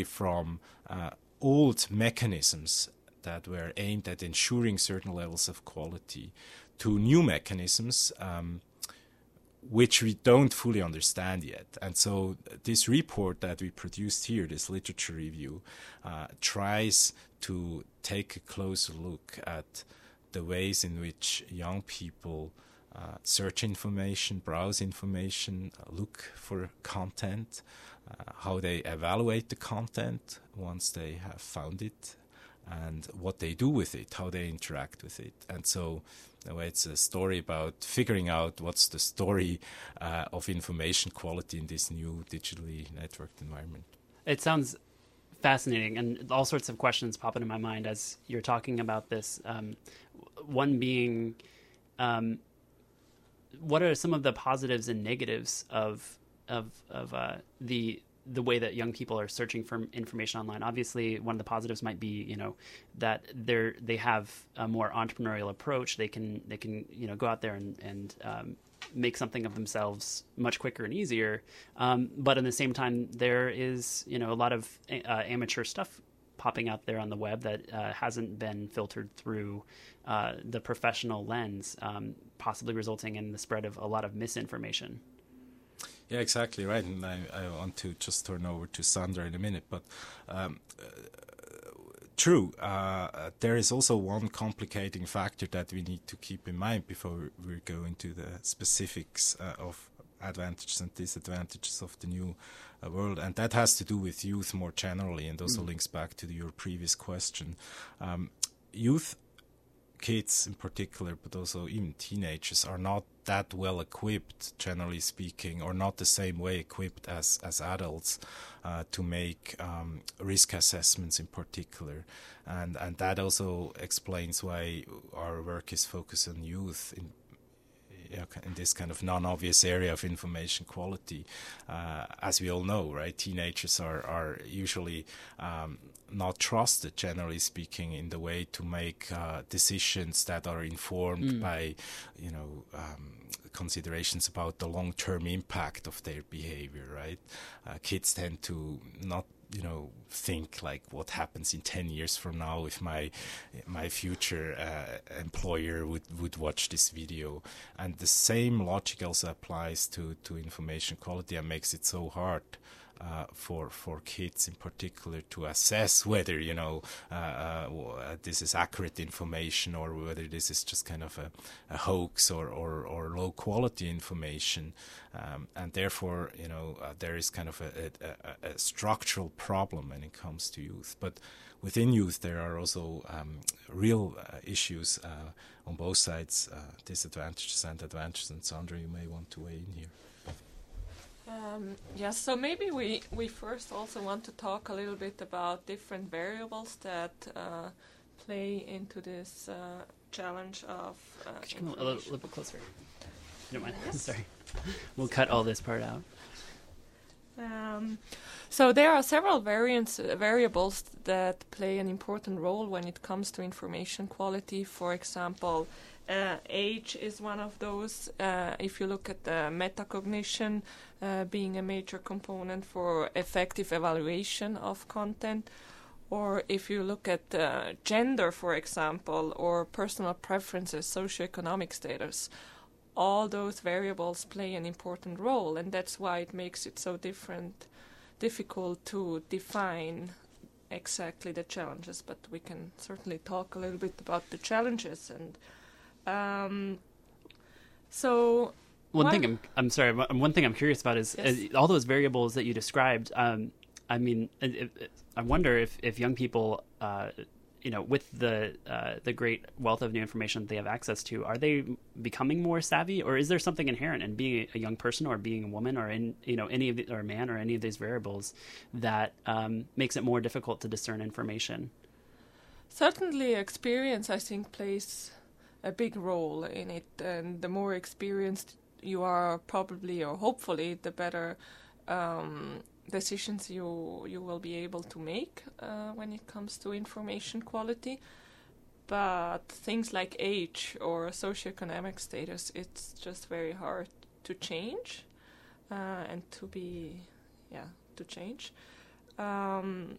from old mechanisms that were aimed at ensuring certain levels of quality to new mechanisms which we don't fully understand yet. And so this report that we produced here, this literature review, tries to take a closer look at the ways in which young people search information, browse information, look for content, how they evaluate the content once they have found it, and what they do with it, how they interact with it. And so it's a story about figuring out what's the story of information quality in this new digitally networked environment. It sounds fascinating, and all sorts of questions pop into my mind as you're talking about this. One being, what are some of the positives and negatives of the way that young people are searching for information online? Obviously, one of the positives might be, that they have a more entrepreneurial approach. They can go out there and make something of themselves much quicker and easier. But at the same time, there is a lot of amateur stuff popping out there on the web that hasn't been filtered through the professional lens, possibly resulting in the spread of a lot of misinformation. Yeah, exactly right. And I want to just turn over to Sandra in a minute. But true, there is also one complicating factor that we need to keep in mind before we go into the specifics of advantages and disadvantages of the new world. And that has to do with youth more generally, and also links back to your previous question. Youth, kids in particular, but also even teenagers, are not that well equipped, generally speaking, or not the same way equipped as adults to make risk assessments in particular. And that also explains why our work is focused on youth in this kind of non-obvious area of information quality. As we all know, right, teenagers are usually not trusted, generally speaking, in the way to make decisions that are informed by, considerations about the long-term impact of their behavior, right? Kids tend to not think like what happens in 10 years from now if my future employer would watch this video. And the same logic also applies to information quality, and makes it so hard for kids in particular to assess whether this is accurate information or whether this is just kind of a hoax or low quality information, and therefore there is kind of a structural problem when it comes to youth. But within youth there are also real issues on both sides, disadvantages and advantages. And Sandra, you may want to weigh in here. Yes, so maybe we first also want to talk a little bit about different variables that play into this challenge of Could you come a little bit closer? You don't mind? Yes. Sorry. We'll cut all this part out. So there are several variables that play an important role when it comes to information quality. For example, age is one of those. If you look at the metacognition being a major component for effective evaluation of content, or if you look at gender, for example, or personal preferences, socioeconomic status, all those variables play an important role, and that's why it makes it so difficult to define exactly the challenges. But we can certainly talk a little bit about the challenges. And so one thing I'm curious about is, yes, all those variables that you described. I wonder if young people, with the great wealth of new information that they have access to, are they becoming more savvy, or is there something inherent in being a young person or being a woman or any of the, or a man or any of these variables that makes it more difficult to discern information? Certainly, experience, I think, plays a big role in it, and the more experienced you are, probably or hopefully, the better decisions you will be able to make when it comes to information quality. But things like age or socioeconomic status, it's just very hard to change and to change.